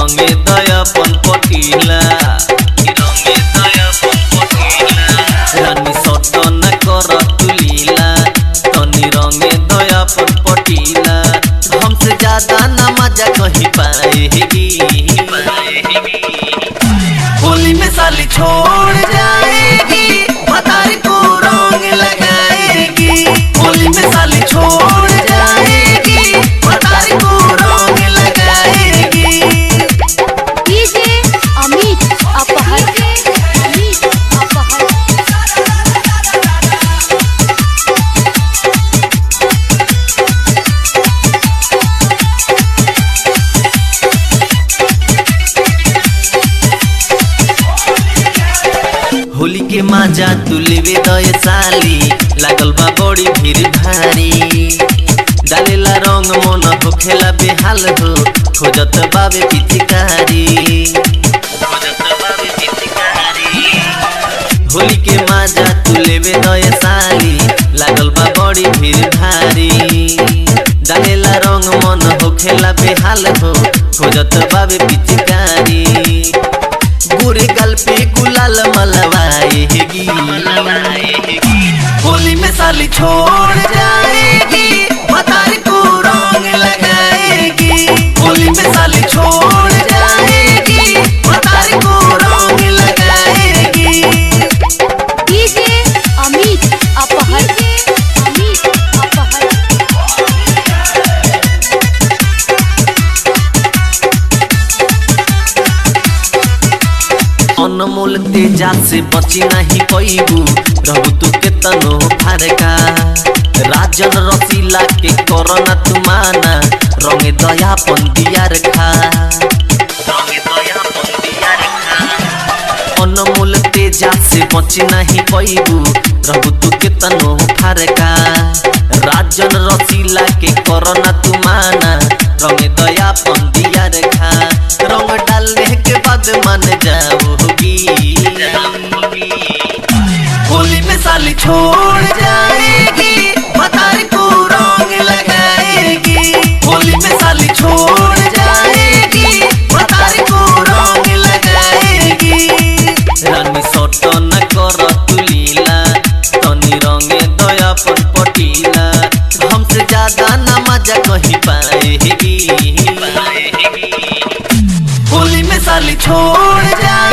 रंगे दयापन पटीला रानी सट न कर तुलीला तनी रंगे दयापन पटीला हमसे ज्यादा न मजा कहीं पाएगी होली में साली छोड़ जाएगी मतारी को रंग लगाएगी होली में साली छोड़ जाएगी मतारी को रंग लगाएगी। डीजे अमित अपहर होली के माजा तू लेवे दय साली लागल बा बड़ी भीड़ भारी डालेला रंग मन होखेला बेहाल हो खोजत बाबे पिचकारी होली के माजा तू लेवे दय साली लागल बा बड़ी भीड़ भारी डालेला रंग मन होखेला बेहाल हो खोजत बाबे पिचकारी गोरे गाल पे गुलाल मलवाएगी होली में साली छोड़ जाएगी मतारी को रंग लगाएगी होली में साली छोड़ जाएगी मतारी को रंग लगाएगी। डीजे अमित अपहर अनमोल तेजा से बची नहीं पैबू रहू तू के तनो फारका राजन रसीला के करना तुमाना रंगे दयापन दिया रखा अनमोल तेजा से बची नहीं पैबू रहू तू के तनो फारका राजन रसीला के करना तुमाना रंगे दयापन दिया रखा रंग डालने के बाद मान जाओगी होली में साली छोड़ जाएगी मतारी को रंग लगाएगी होली में साली छोड़ जाएगी मतारी को रंग लगाएगी रानी सट न कर तुलीला तनी रंगे दयापन पटीला हमसे ज्यादा न मजा कहीं पाएगी होली में साली छोड़ जाए